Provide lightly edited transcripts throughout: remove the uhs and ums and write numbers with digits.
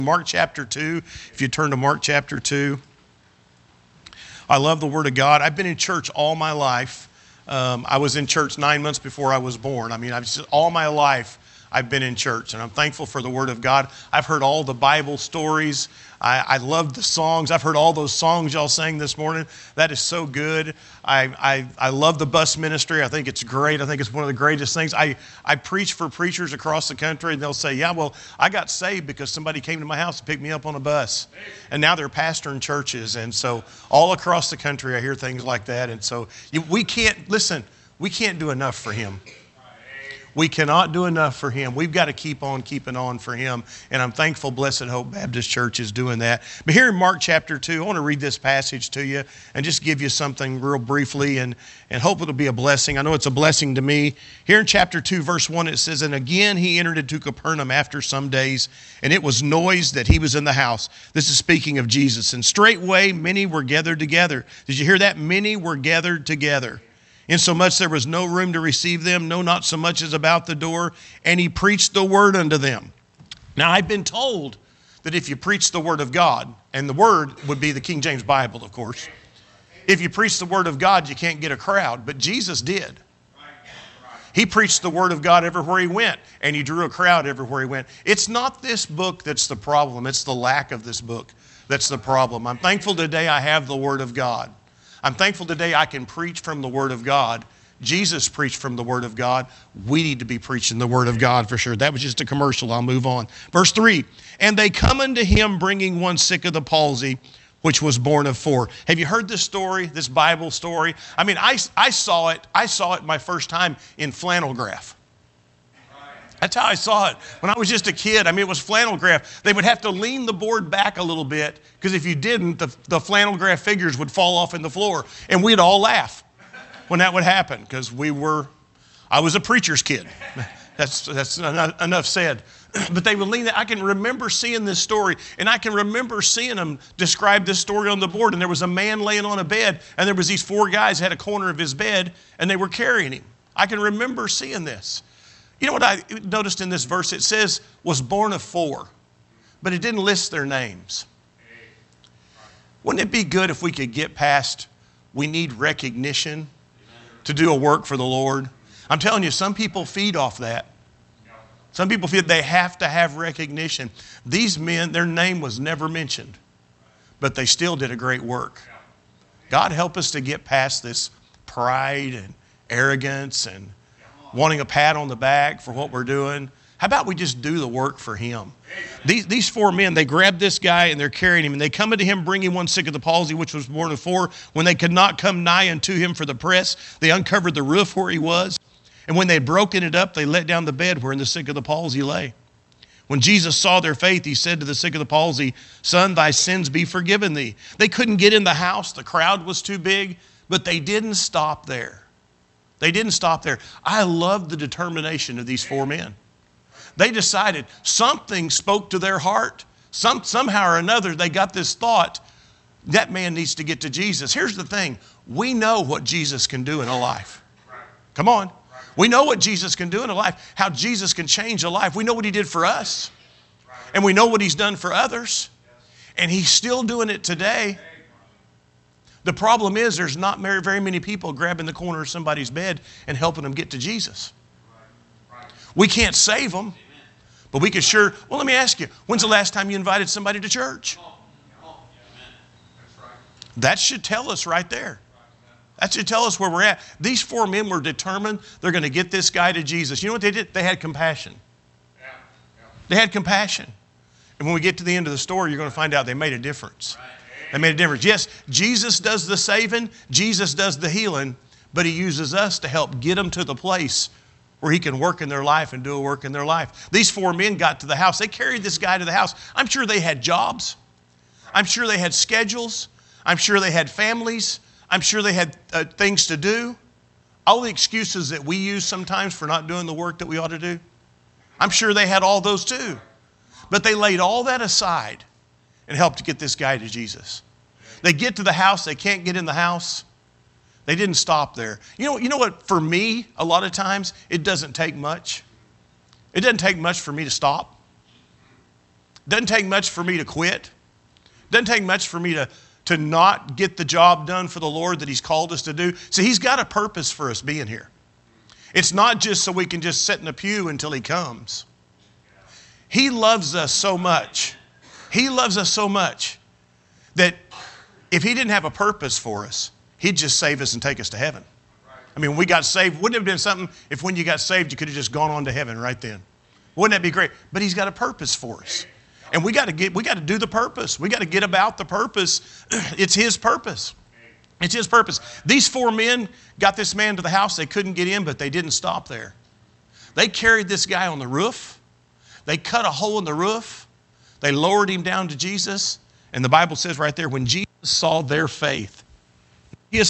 Mark chapter 2, if you turn to Mark chapter 2. I love the Word of God. I've been in church all my life. I was in church 9 months before I was born. All my life I've been in church, and I'm thankful for the Word of God. I've heard all the Bible stories. I love the songs. I've heard all those songs y'all sang this morning. That is so good. I love the bus ministry. I think it's great. I think it's one of the greatest things. I preach for preachers across the country, and they'll say, yeah, well, I got saved because somebody came to my house and picked me up on a bus. And now they're pastoring churches. And so all across the country, I hear things like that. And so we can't do enough for Him. We cannot do enough for Him. We've got to keep on keeping on for Him. And I'm thankful Blessed Hope Baptist Church is doing that. But here in Mark chapter 2, I want to read this passage to you and just give you something real briefly and hope it'll be a blessing. I know it's a blessing to me. Here in chapter 2, verse 1, it says, "And again he entered into Capernaum after some days, and it was noised that he was in the house." This is speaking of Jesus. "And straightway many were gathered together." Did you hear that? Many were gathered together. "Insomuch there was no room to receive them, no, not so much as about the door. And he preached the word unto them." Now, I've been told that if you preach the word of God, and the word would be the King James Bible, of course. If you preach the word of God, you can't get a crowd, but Jesus did. He preached the word of God everywhere he went, and he drew a crowd everywhere he went. It's not this book that's the problem. It's the lack of this book that's the problem. I'm thankful today I have the word of God. I'm thankful today I can preach from the Word of God. Jesus preached from the Word of God. We need to be preaching the Word of God for sure. That was just a commercial. I'll move on. Verse 3, "And they come unto him bringing one sick of the palsy, which was born of 4. Have you heard this story, this Bible story? I mean, I saw it my first time in flannel graph. That's how I saw it. When I was just a kid, it was flannel graph. They would have to lean the board back a little bit because if you didn't, the flannel graph figures would fall off in the floor. And we'd all laugh when that would happen because I was a preacher's kid. That's enough said. But they would lean that. I can remember seeing this story, and I can remember seeing them describe this story on the board. And there was a man laying on a bed, and there was these 4 guys had a corner of his bed, and they were carrying him. I can remember seeing this. You know what I noticed in this verse? It says, was born of 4, but it didn't list their names. Wouldn't it be good if we could get past, we need recognition to do a work for the Lord? I'm telling you, some people feed off that. Some people feel they have to have recognition. These men, their name was never mentioned, but they still did a great work. God help us to get past this pride and arrogance and wanting a pat on the back for what we're doing. How about we just do the work for Him? These 4 men, they grabbed this guy and they're carrying him. And they come unto him bringing one sick of the palsy, which was born of 4. When they could not come nigh unto him for the press, they uncovered the roof where he was. And when they had broken it up, they let down the bed wherein the sick of the palsy lay. When Jesus saw their faith, he said to the sick of the palsy, "Son, thy sins be forgiven thee." They couldn't get in the house. The crowd was too big, but they didn't stop there. They didn't stop there. I love the determination of these 4 men. They decided something spoke to their heart. Somehow or another, they got this thought, that man needs to get to Jesus. Here's the thing. We know what Jesus can do in a life. Come on. We know what Jesus can do in a life, how Jesus can change a life. We know what He did for us, and we know what He's done for others, and He's still doing it today. The problem is there's not very many people grabbing the corner of somebody's bed and helping them get to Jesus. We can't save them, but we could sure. Well, let me ask you, when's the last time you invited somebody to church? That should tell us right there. That should tell us where we're at. These 4 men were determined they're going to get this guy to Jesus. You know what they did? They had compassion. They had compassion. And when we get to the end of the story, you're going to find out they made a difference. They made a difference. Yes, Jesus does the saving. Jesus does the healing. But He uses us to help get them to the place where He can work in their life and do a work in their life. These 4 men got to the house. They carried this guy to the house. I'm sure they had jobs. I'm sure they had schedules. I'm sure they had families. I'm sure they had things to do. All the excuses that we use sometimes for not doing the work that we ought to do. I'm sure they had all those too. But they laid all that aside and helped to get this guy to Jesus. They get to the house. They can't get in the house. They didn't stop there. You know what? For me, a lot of times, it doesn't take much. It doesn't take much for me to stop. Doesn't take much for me to quit. Doesn't take much for me to not get the job done for the Lord that he's called us to do. See, he's got a purpose for us being here. It's not just so we can just sit in a pew until he comes. He loves us so much. He loves us so much that if he didn't have a purpose for us, he'd just save us and take us to heaven. I mean, when we got saved, wouldn't it have been something if when you got saved, you could have just gone on to heaven right then? Wouldn't that be great? But he's got a purpose for us. And we got to do the purpose. We got to get about the purpose. It's his purpose. It's his purpose. These 4 men got this man to the house. They couldn't get in, but they didn't stop there. They carried this guy on the roof. They cut a hole in the roof. They lowered him down to Jesus. And the Bible says right there, when Jesus saw their faith, he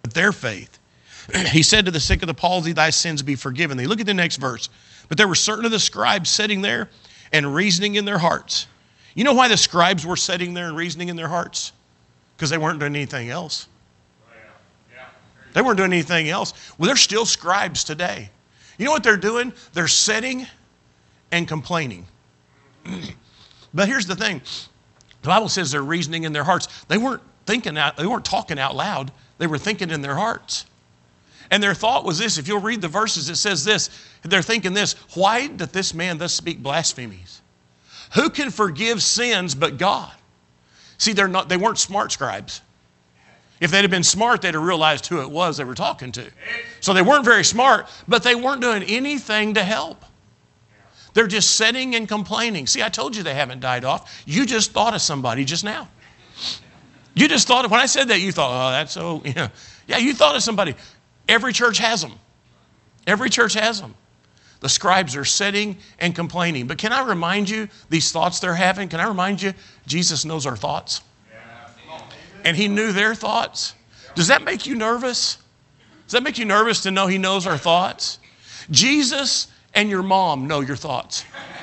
said to the sick of the palsy, thy sins be forgiven thee. Look at the next verse. But there were certain of the scribes sitting there and reasoning in their hearts. You know why the scribes were sitting there and reasoning in their hearts? Because they weren't doing anything else. They weren't doing anything else. Well, they're still scribes today. You know what they're doing? They're sitting and complaining. But here's the thing. The Bible says they're reasoning in their hearts. They weren't talking out loud. They were thinking in their hearts. And their thought was this. If you'll read the verses, it says this. They're thinking this. Why doth this man thus speak blasphemies? Who can forgive sins but God? See, they weren't smart scribes. If they'd have been smart, they'd have realized who it was they were talking to. So they weren't very smart, but they weren't doing anything to help. They're just sitting and complaining. See, I told you they haven't died off. You just thought of somebody just now. You just thought of, when I said that, you thought, oh, that's so, yeah. Yeah, you thought of somebody. Every church has them. Every church has them. The scribes are sitting and complaining. But can I remind you, these thoughts they're having, can I remind you, Jesus knows our thoughts. And he knew their thoughts. Does that make you nervous? Does that make you nervous to know he knows our thoughts? Jesus and your mom know your thoughts.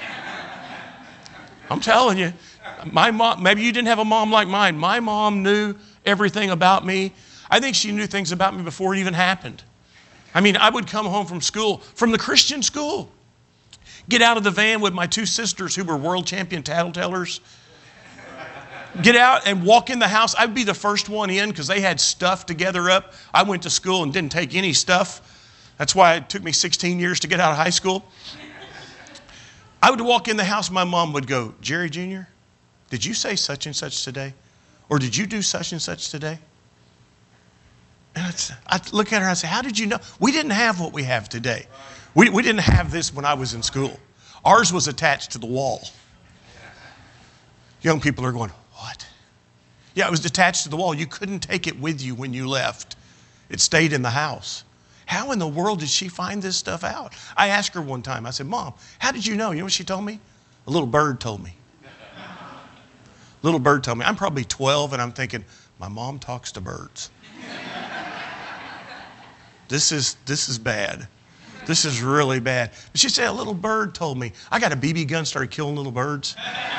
I'm telling you. My mom, maybe you didn't have a mom like mine. My mom knew everything about me. I think she knew things about me before it even happened. I mean, I would come home from school, from the Christian school, get out of the van with my 2 sisters who were world champion tattletellers, get out and walk in the house. I'd be the first one in because they had stuff to gather up. I went to school and didn't take any stuff. That's why it took me 16 years to get out of high school. I would walk in the house, my mom would go, Jerry Jr., did you say such and such today? Or did you do such and such today? And I'd look at her and I'd say, how did you know? We didn't have what we have today. We didn't have this when I was in school. Ours was attached to the wall. Young people are going, what? Yeah, it was attached to the wall. You couldn't take it with you when you left. It stayed in the house. How in the world did she find this stuff out? I asked her one time, I said, Mom, how did you know? You know what she told me? A little bird told me. Little bird told me. I'm probably 12 and I'm thinking, my mom talks to birds. This is bad. This is really bad. But she said, a little bird told me. I got a BB gun, started killing little birds.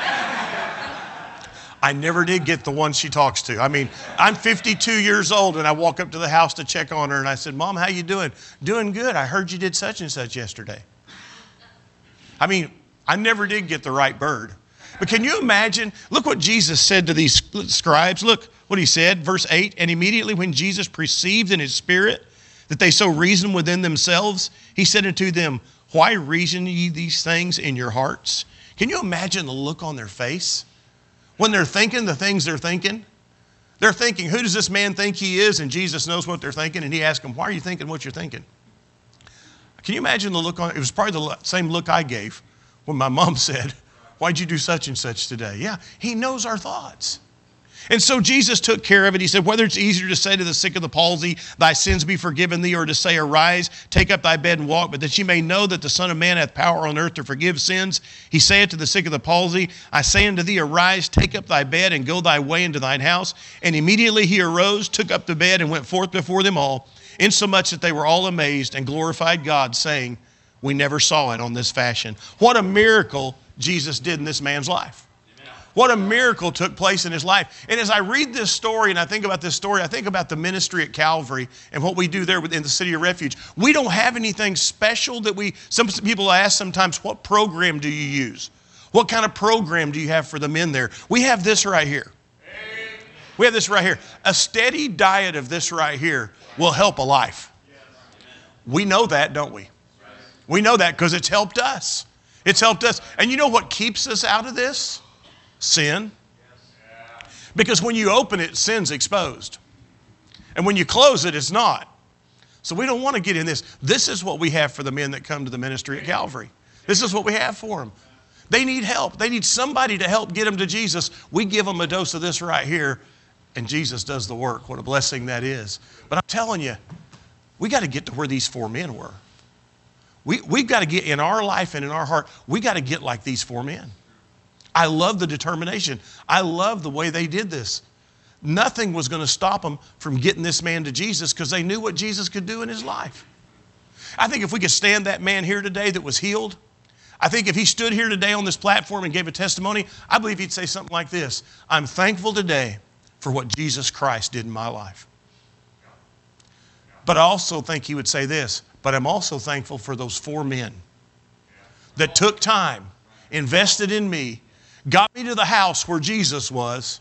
I never did get the one she talks to. I mean, I'm 52 years old and I walk up to the house to check on her and I said, Mom, how you doing? Doing good. I heard you did such and such yesterday. I mean, I never did get the right bird. But can you imagine? Look what Jesus said to these scribes. Look what he said, verse 8. And immediately when Jesus perceived in his spirit that they so reasoned within themselves, he said unto them, why reason ye these things in your hearts? Can you imagine the look on their face? When they're thinking the things they're thinking, who does this man think he is? And Jesus knows what they're thinking. And he asked them, why are you thinking what you're thinking? Can you imagine the look on it? It was probably the same look I gave when my mom said, why'd you do such and such today? Yeah, he knows our thoughts. And so Jesus took care of it. He said, whether it's easier to say to the sick of the palsy, thy sins be forgiven thee, or to say, arise, take up thy bed and walk, but that ye may know that the Son of Man hath power on earth to forgive sins. He saith to the sick of the palsy, I say unto thee, arise, take up thy bed, and go thy way into thine house. And immediately he arose, took up the bed, and went forth before them all, insomuch that they were all amazed and glorified God, saying, we never saw it on this fashion. What a miracle Jesus did in this man's life. What a miracle took place in his life. And as I read this story and I think about this story, I think about the ministry at Calvary and what we do there in the City of Refuge. We don't have anything special that some people ask sometimes, what program do you use? What kind of program do you have for the men there? We have this right here. We have this right here. A steady diet of this right here will help a life. We know that, don't we? We know that because it's helped us. It's helped us. And you know what keeps us out of this? Sin. Because when you open it, sin's exposed. And when you close it, it's not. So we don't want to get in this. This is what we have for the men that come to the ministry at Calvary. This is what we have for them. They need help. They need somebody to help get them to Jesus. We give them a dose of this right here, and Jesus does the work. What a blessing that is. But I'm telling you, we got to get to where these 4 men were. We've got to get in our life and in our heart, we got to get like these 4 men. I love the determination. I love the way they did this. Nothing was going to stop them from getting this man to Jesus because they knew what Jesus could do in his life. I think if we could stand that man here today that was healed, I think if he stood here today on this platform and gave a testimony, I believe he'd say something like this: I'm thankful today for what Jesus Christ did in my life. But I also think he would say this, but I'm also thankful for those 4 men that took time, invested in me, got me to the house where Jesus was,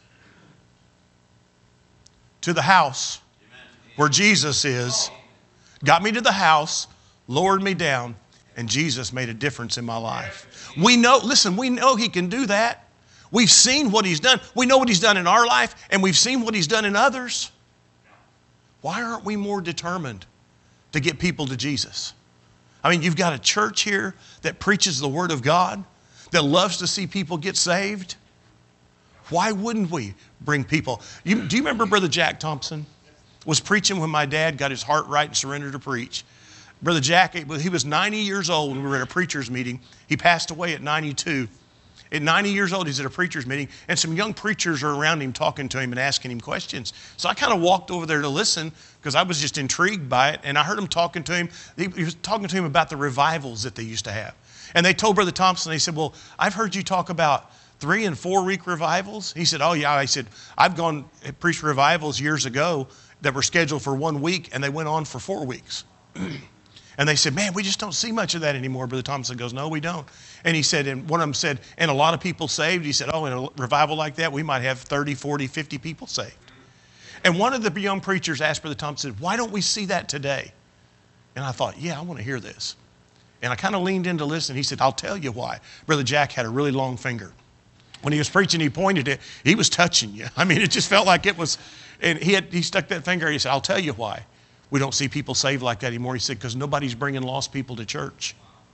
to the house where Jesus is, got me to the house, lowered me down, and Jesus made a difference in my life. We know, listen, we know he can do that. We've seen what he's done. We know what he's done in our life, and we've seen what he's done in others. Why aren't we more determined to get people to Jesus? I mean, you've got a church here that preaches the Word of God, that loves to see people get saved. Why wouldn't we bring people? Do you remember Brother Jack Thompson was preaching when my dad got his heart right and surrendered to preach? Brother Jack, he was 90 years old when we were at a preacher's meeting. He passed away at 92. At 90 years old, he's at a preacher's meeting, and some young preachers are around him talking to him and asking him questions. So I kind of walked over there to listen because I was just intrigued by it, and I heard him talking to him. He was talking to him about the revivals that they used to have. And they told Brother Thompson, they said, well, I've heard you talk about 3 and 4 week revivals. He said, oh yeah. I said, I've gone and preached revivals years ago that were scheduled for 1 week, and they went on for 4 weeks. And they said, man, we just don't see much of that anymore. Brother Thompson goes, no, we don't. And he said, and one of them said, and a lot of people saved. He said, oh, in a revival like that, we might have 30, 40, 50 people saved. And one of the young preachers asked Brother Thompson, why don't we see that today? And I thought, yeah, I want to hear this. And I kind of leaned in to listen. He said, I'll tell you why. Brother Jack had a really long finger. When he was preaching, he pointed it. He was touching you. I mean, it just felt like it was, and he stuck that finger. He said, I'll tell you why we don't see people saved like that anymore. He said, because nobody's bringing lost people to church.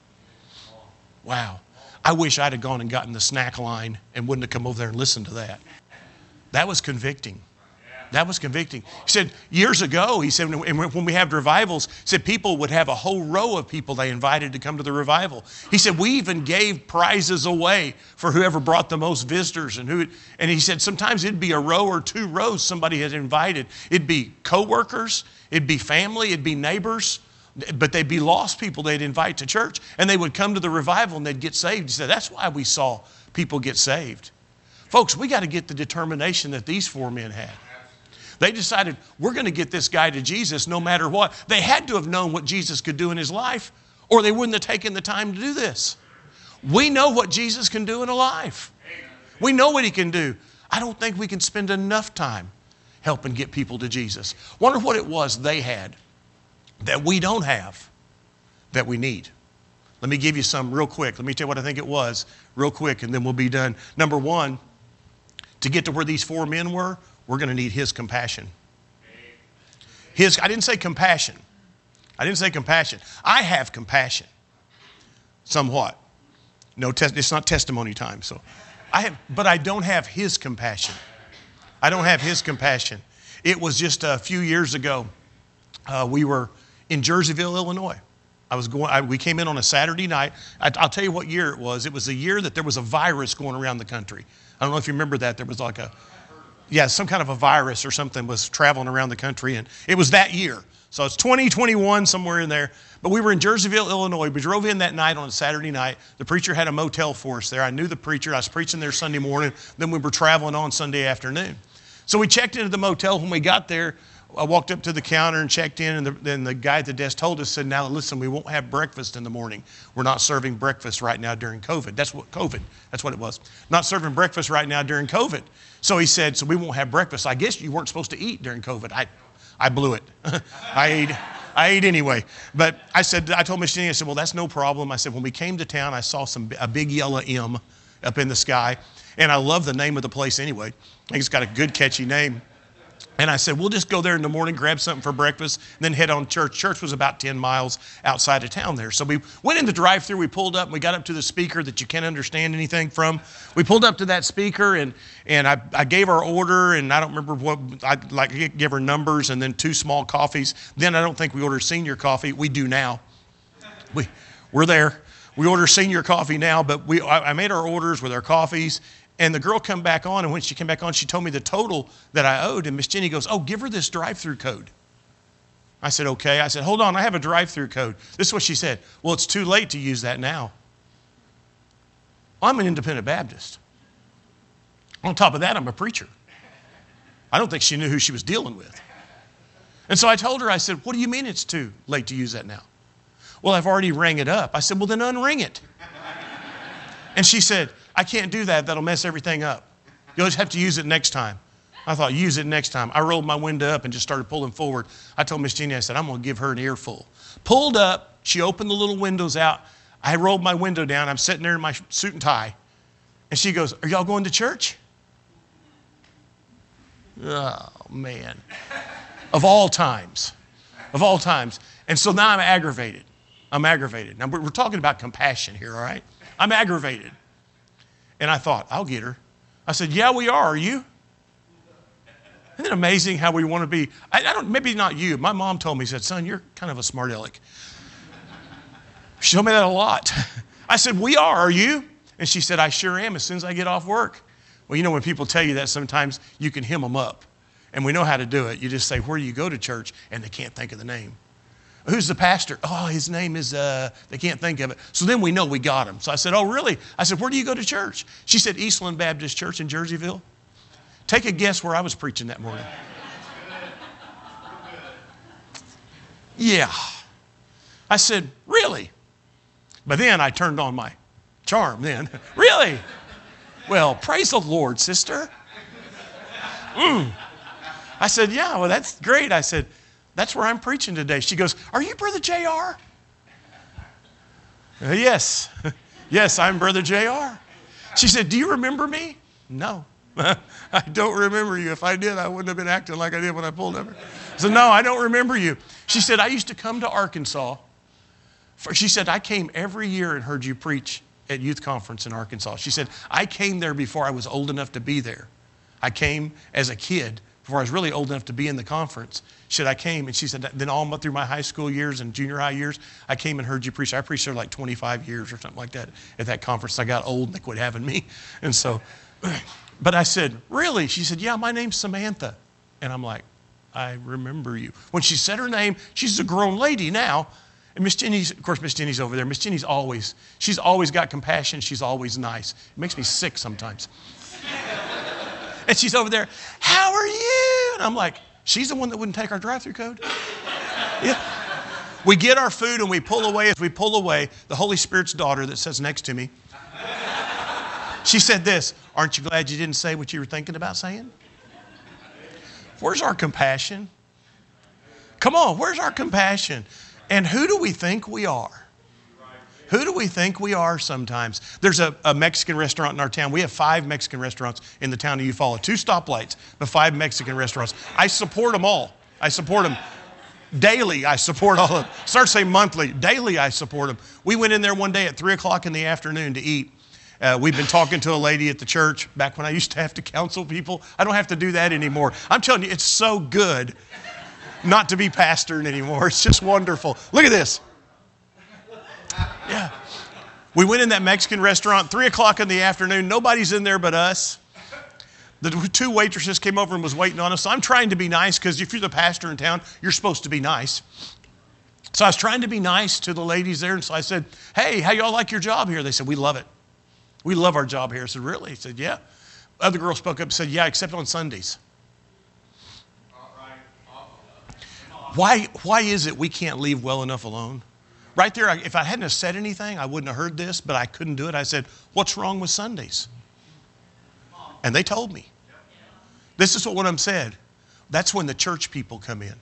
Wow. I wish I'd have gone and gotten the snack line and wouldn't have come over there and listened to that. That was convicting. That was convicting. He said, years ago, he said, when we have revivals, he said people would have a whole row of people they invited to come to the revival. He said, we even gave prizes away for whoever brought the most visitors. And he said, sometimes it'd be a row or 2 rows somebody had invited. It'd be coworkers, it'd be family, it'd be neighbors, but they'd be lost people they'd invite to church. And they would come to the revival and they'd get saved. He said, that's why we saw people get saved. Folks, we got to get the determination that these 4 men had. They decided, we're going to get this guy to Jesus no matter what. They had to have known what Jesus could do in his life, or they wouldn't have taken the time to do this. We know what Jesus can do in a life. We know what he can do. I don't think we can spend enough time helping get people to Jesus. Wonder what it was they had that we don't have, that we need. Let me give you some real quick. Let me tell you what I think it was real quick, and then we'll be done. Number 1, to get to where these 4 men were, we're going to need his compassion. I didn't say compassion. I didn't say compassion. I have compassion. Somewhat. No, it's not testimony time. So but I don't have his compassion. I don't have his compassion. It was just a few years ago. We were in Jerseyville, Illinois. We came in on a Saturday night. I'll tell you what year it was. It was the year that there was a virus going around the country. I don't know if you remember that. There was like some kind of a virus or something was traveling around the country, and it was that year. So it's 2021, somewhere in there. But we were in Jerseyville, Illinois. We drove in that night on a Saturday night. The preacher had a motel for us there. I knew the preacher. I was preaching there Sunday morning. Then we were traveling on Sunday afternoon. So we checked into the motel. When we got there, I walked up to the counter and checked in, and then the guy at the desk told us, said, now listen, we won't have breakfast in the morning. We're not serving breakfast right now during COVID. That's what it was. Not serving breakfast right now during COVID. So he said, so we won't have breakfast. I guess you weren't supposed to eat during COVID. I blew it. I ate anyway. But I told Miss Jenny, I said, well, that's no problem. I said, when we came to town, I saw a big yellow M up in the sky. And I love the name of the place anyway. I think it's got a good, catchy name. And I said, we'll just go there in the morning, grab something for breakfast, and then head on to church. Church was about 10 miles outside of town there. So we went in the drive-thru, we pulled up, and we got up to the speaker that you can't understand anything from. We pulled up to that speaker, and I gave her order, and I don't remember what, I gave her numbers and then 2 small coffees. Then I don't think we ordered senior coffee. We do now. We're there. We order senior coffee now, but I made our orders with our coffees. And the girl come back on, and when she came back on, she told me the total that I owed. And Miss Jenny goes, oh, give her this drive-through code. I said, okay. I said, hold on, I have a drive-through code. This is what she said. Well, it's too late to use that now. I'm an independent Baptist. On top of that, I'm a preacher. I don't think she knew who she was dealing with. And so I told her, I said, what do you mean it's too late to use that now? Well, I've already rang it up. I said, well, then unring it. And she said, I can't do that. That'll mess everything up. You'll just have to use it next time. I thought, use it next time. I rolled my window up and just started pulling forward. I told Miss Jenny, I said, I'm going to give her an earful. Pulled up. She opened the little windows out. I rolled my window down. I'm sitting there in my suit and tie. And she goes, are y'all going to church? Oh, man. Of all times. Of all times. And so now I'm aggravated. Now, we're talking about compassion here, all right? I'm aggravated. And I thought, I'll get her. I said, yeah, we are you? Isn't it amazing how we want to be? Maybe not you. My mom told me, she said, son, you're kind of a smart aleck. She told me that a lot. I said, we are you? And she said, I sure am as soon as I get off work. Well, you know, when people tell you that, sometimes you can hem them up. And we know how to do it. You just say, where do you go to church? And they can't think of the name. Who's the pastor? Oh, his name is, they can't think of it. So then we know we got him. So I said, oh, really? I said, where do you go to church? She said, Eastland Baptist Church in Jerseyville. Take a guess where I was preaching that morning. Yeah. I said, really? But then I turned on my charm then. Really? Well, praise the Lord, sister. I said, yeah, well, that's great. I said, that's where I'm preaching today. She goes, are you Brother JR? Yes. Yes, I'm Brother JR. She said, do you remember me? No. I don't remember you. If I did, I wouldn't have been acting like I did when I pulled over. I said, no, I don't remember you. She said, I used to come to Arkansas. She said, I came every year and heard you preach at youth conference in Arkansas. She said, I came there before I was old enough to be there. I came as a kid before I was really old enough to be in the conference. She said, I came, and she said, then all through my high school years and junior high years, I came and heard you preach. I preached there like 25 years or something like that at that conference. I got old and they quit having me. And so, but I said, really? She said, yeah, my name's Samantha. And I'm like, I remember you. When she said her name, she's a grown lady now. And Miss Jenny's, of course, Miss Jenny's over there. Miss Jenny's she's always got compassion. She's always nice. It makes me sick sometimes. And she's over there, how are you? And I'm like, she's the one that wouldn't take our drive-through code? Yeah. We get our food and we pull away. As we pull away, the Holy Spirit's daughter that sits next to me, she said this, aren't you glad you didn't say what you were thinking about saying? Where's our compassion? Come on, where's our compassion? And who do we think we are? Who do we think we are sometimes? There's a Mexican restaurant in our town. We have 5 Mexican restaurants in the town of Eufaula. 2 stoplights, but 5 Mexican restaurants. I support them all. I support them daily. I support all of them. Start saying monthly. Daily I support them. We went in there one day at 3 o'clock in the afternoon to eat. We've been talking to a lady at the church back when I used to have to counsel people. I don't have to do that anymore. I'm telling you, it's so good not to be pastoring anymore. It's just wonderful. Look at this. Yeah. We went in that Mexican restaurant, 3 o'clock in the afternoon. Nobody's in there but us. The 2 waitresses came over and was waiting on us. So I'm trying to be nice because if you're the pastor in town, you're supposed to be nice. So I was trying to be nice to the ladies there. And so I said, hey, how y'all like your job here? They said, we love it. We love our job here. I said, really? He said, yeah. Other girl spoke up and said, yeah, except on Sundays. Why is it we can't leave well enough alone? Right there, if I hadn't have said anything, I wouldn't have heard this, but I couldn't do it. I said, what's wrong with Sundays? And they told me. This is what one of them said. That's when the church people come in.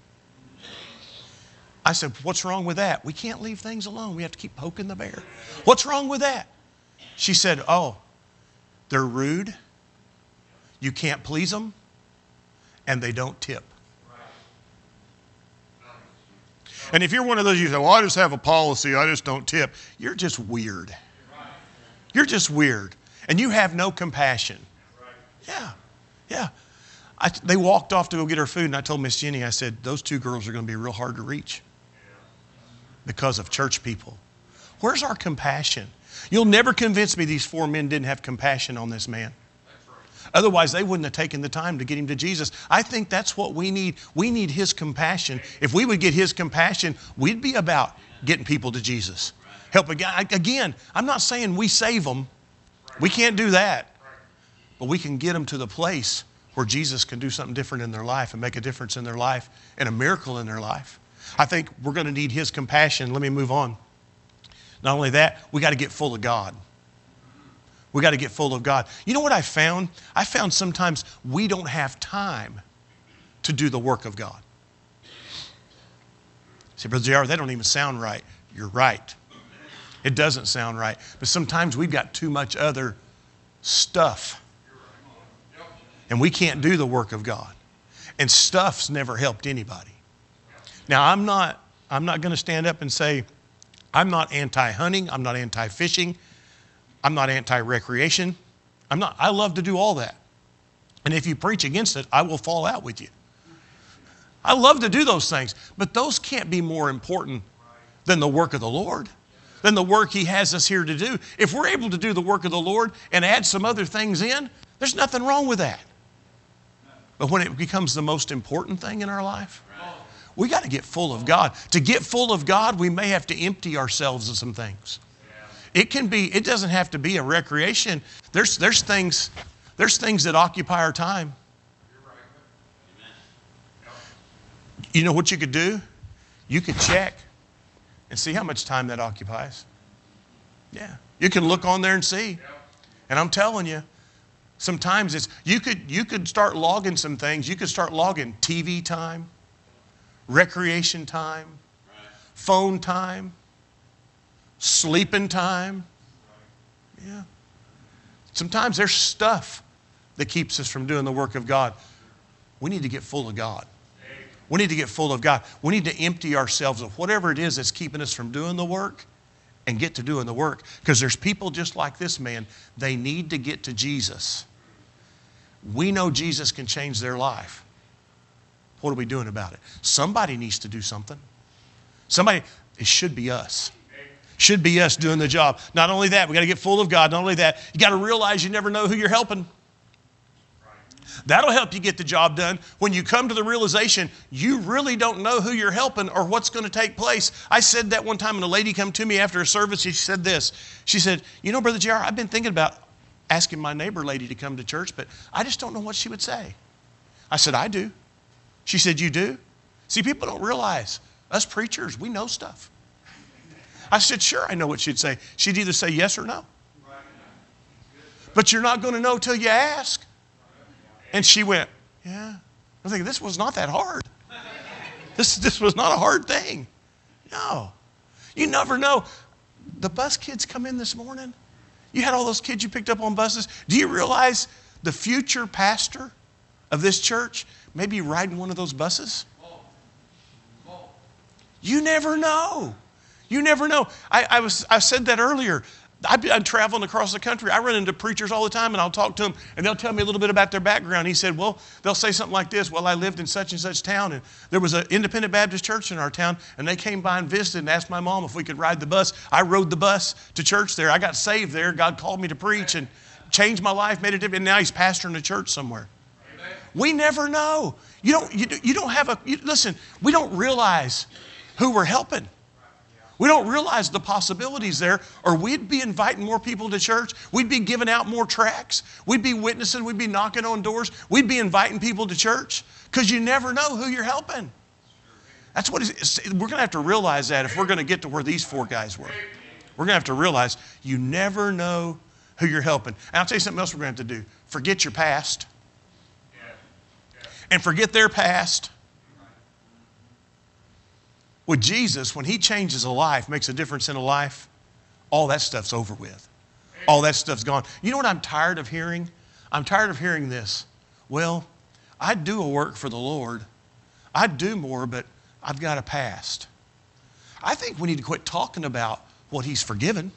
I said, what's wrong with that? We can't leave things alone. We have to keep poking the bear. What's wrong with that? She said, oh, they're rude. You can't please them. And they don't tip. And if you're one of those, you say, well, I just have a policy. I just don't tip. You're just weird. You're just weird. And you have no compassion. Yeah. They walked off to go get her food, and I told Miss Jenny, I said, those two girls are going to be real hard to reach because of church people. Where's our compassion? You'll never convince me these 4 men didn't have compassion on this man. Otherwise, they wouldn't have taken the time to get him to Jesus. I think that's what we need. We need his compassion. If we would get his compassion, we'd be about getting people to Jesus. Help again, I'm not saying we save them. We can't do that. But we can get them to the place where Jesus can do something different in their life and make a difference in their life and a miracle in their life. I think we're going to need his compassion. Let me move on. Not only that, we got to get full of God. We got to get full of God. You know what I found? I found sometimes we don't have time to do the work of God. See, Brother JR, that don't even sound right. You're right. It doesn't sound right. But sometimes we've got too much other stuff. And we can't do the work of God. And stuff's never helped anybody. Now, I'm not going to stand up and say, I'm not anti-hunting. I'm not anti-fishing. I'm not anti-recreation. I love to do all that. And if you preach against it, I will fall out with you. I love to do those things. But those can't be more important than the work of the Lord, than the work he has us here to do. If we're able to do the work of the Lord and add some other things in, there's nothing wrong with that. But when it becomes the most important thing in our life, we got to get full of God. To get full of God, we may have to empty ourselves of some things. It doesn't have to be a recreation. There's things that occupy our time. You know what you could do? You could check and see how much time that occupies. Yeah. You can look on there and see. And I'm telling you, sometimes you could start logging some things. You could start logging TV time, recreation time, phone time, sleeping time. Yeah. Sometimes there's stuff that keeps us from doing the work of God. We need to get full of God. We need to get full of God. We need to empty ourselves of whatever it is that's keeping us from doing the work and get to doing the work. Because there's people just like this man. They need to get to Jesus. We know Jesus can change their life. What are we doing about it? Somebody needs to do something. It should be us. Should be us doing the job. Not only that, we got to get full of God. Not only that, you got to realize you never know who you're helping. That'll help you get the job done. When you come to the realization, you really don't know who you're helping or what's going to take place. I said that one time, and a lady come to me after a service. She said this. She said, you know, Brother JR, I've been thinking about asking my neighbor lady to come to church, but I just don't know what she would say. I said, I do. She said, you do? See, people don't realize, us preachers, we know stuff. I said, sure, I know what she'd say. She'd either say yes or no. But you're not going to know till you ask. And she went, yeah. I was thinking, this was not that hard. This was not a hard thing. No. You never know. The bus kids come in this morning. You had all those kids you picked up on buses. Do you realize the future pastor of this church may be riding one of those buses? You never know. You never know. I said that earlier. I'm traveling across the country. I run into preachers all the time, and I'll talk to them, and they'll tell me a little bit about their background. He said, well, they'll say something like this. Well, I lived in such and such town, and there was an independent Baptist church in our town, and they came by and visited and asked my mom if we could ride the bus. I rode the bus to church there. I got saved there. God called me to preach and changed my life, made a difference, and now he's pastoring a church somewhere. Amen. We never know. Listen, we don't realize who we're helping. We don't realize the possibilities there, or we'd be inviting more people to church. We'd be giving out more tracts. We'd be witnessing. We'd be knocking on doors. We'd be inviting people to church because you never know who you're helping. That's what we're going to have to realize that if we're going to get to where these 4 guys were. We're going to have to realize you never know who you're helping. And I'll tell you something else we're going to have to do. Forget your past. And forget their past. With Jesus, when he changes a life, makes a difference in a life, all that stuff's over with. All that stuff's gone. You know what I'm tired of hearing? I'm tired of hearing this. Well, I do a work for the Lord. I do more, but I've got a past. I think we need to quit talking about what he's forgiven.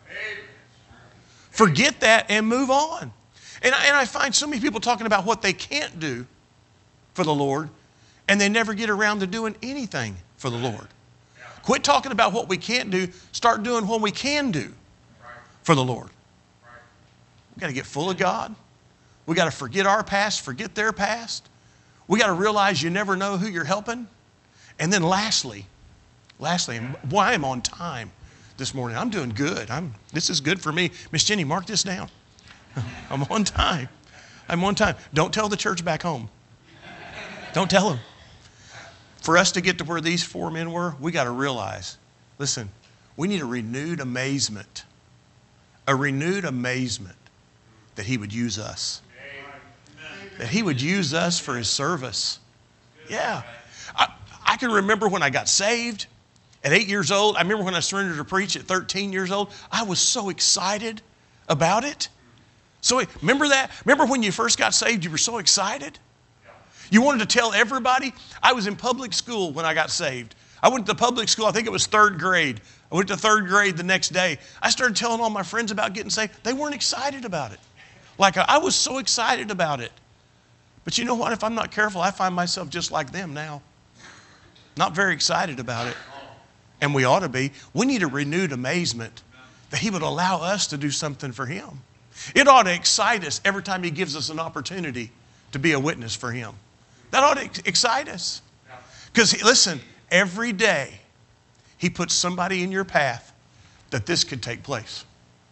Forget that and move on. And I find so many people talking about what they can't do for the Lord, and they never get around to doing anything for the Lord. Quit talking about what we can't do. Start doing what we can do for the Lord. We've got to get full of God. We've got to forget our past, forget their past. We've got to realize you never know who you're helping. And then lastly, and boy, I am on time this morning. I'm doing good. This is good for me. Miss Jenny, mark this down. I'm on time. I'm on time. Don't tell the church back home. Don't tell them. For us to get to where these 4 men were, we got to realize, listen, we need a renewed amazement. A renewed amazement that he would use us. That he would use us for his service. Yeah. I can remember when I got saved at 8 years old. I remember when I surrendered to preach at 13 years old. I was so excited about it. So remember that? Remember when you first got saved, you were so excited? You wanted to tell everybody? I was in public school when I got saved. I went to public school, I think it was 3rd grade. I went to 3rd grade the next day. I started telling all my friends about getting saved. They weren't excited about it. Like I was so excited about it. But you know what? If I'm not careful, I find myself just like them now. Not very excited about it. And we ought to be. We need a renewed amazement that he would allow us to do something for him. It ought to excite us every time he gives us an opportunity to be a witness for him. That ought to excite us. Because listen, every day he puts somebody in your path that this could take place.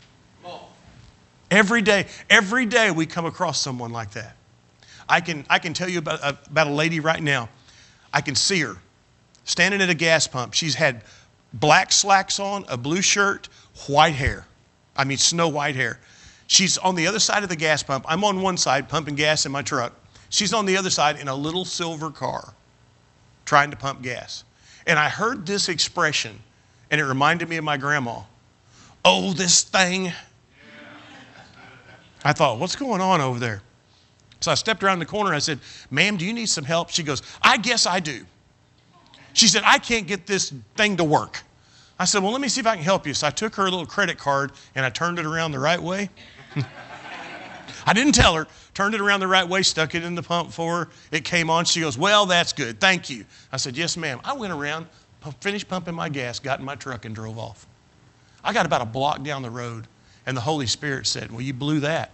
Every day we come across someone like that. I can tell you about a lady right now. I can see her standing at a gas pump. She's had black slacks on, a blue shirt, white hair. I mean, snow white hair. She's on the other side of the gas pump. I'm on one side pumping gas in my truck. She's on the other side in a little silver car trying to pump gas. And I heard this expression, and it reminded me of my grandma. Oh, this thing. I thought, what's going on over there? So I stepped around the corner and I said, ma'am, do you need some help? She goes, I guess I do. She said, I can't get this thing to work. I said, well, let me see if I can help you. So I took her little credit card and I turned it around the right way. I didn't tell her. Turned it around the right way, stuck it in the pump for her. It came on. She goes, well, that's good. Thank you. I said, yes, ma'am. I went around, finished pumping my gas, got in my truck and drove off. I got about a block down the road and the Holy Spirit said, well, you blew that.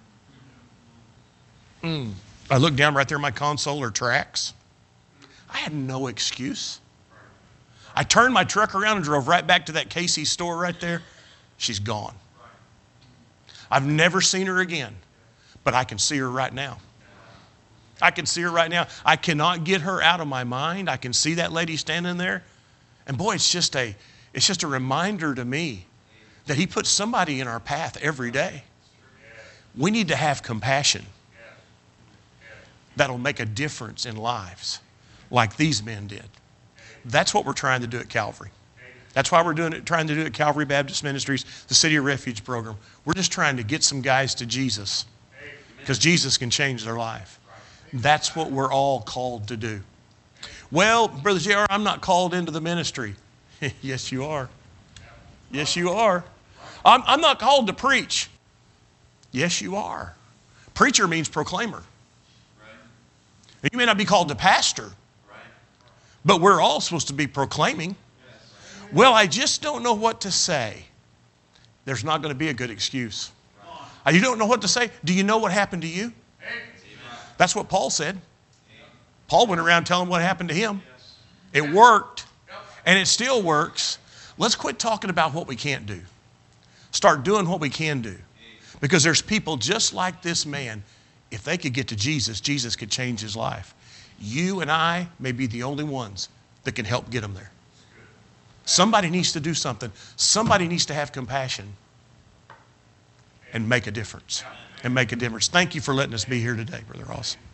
I looked down right there in my console, or tracks. I had no excuse. I turned my truck around and drove right back to that Casey's store right there. She's gone. I've never seen her again, but I can see her right now. I can see her right now. I cannot get her out of my mind. I can see that lady standing there. And boy, it's just a reminder to me that he puts somebody in our path every day. We need to have compassion. That'll make a difference in lives like these men did. That's what we're trying to do at Calvary. That's why we're trying to do it at Calvary Baptist Ministries, the City of Refuge program. We're just trying to get some guys to Jesus because Jesus can change their life. That's what we're all called to do. Well, Brother J.R., I'm not called into the ministry. Yes, you are. Yes, you are. I'm not called to preach. Yes, you are. Preacher means proclaimer. You may not be called to pastor, but we're all supposed to be proclaiming. Well, I just don't know what to say. There's not going to be a good excuse. You don't know what to say? Do you know what happened to you? That's what Paul said. Paul went around telling what happened to him. It worked, and it still works. Let's quit talking about what we can't do. Start doing what we can do. Because there's people just like this man. If they could get to Jesus, Jesus could change his life. You and I may be the only ones that can help get them there. Somebody needs to do something. Somebody needs to have compassion and make a difference. Thank you for letting us be here today, Brother Ross.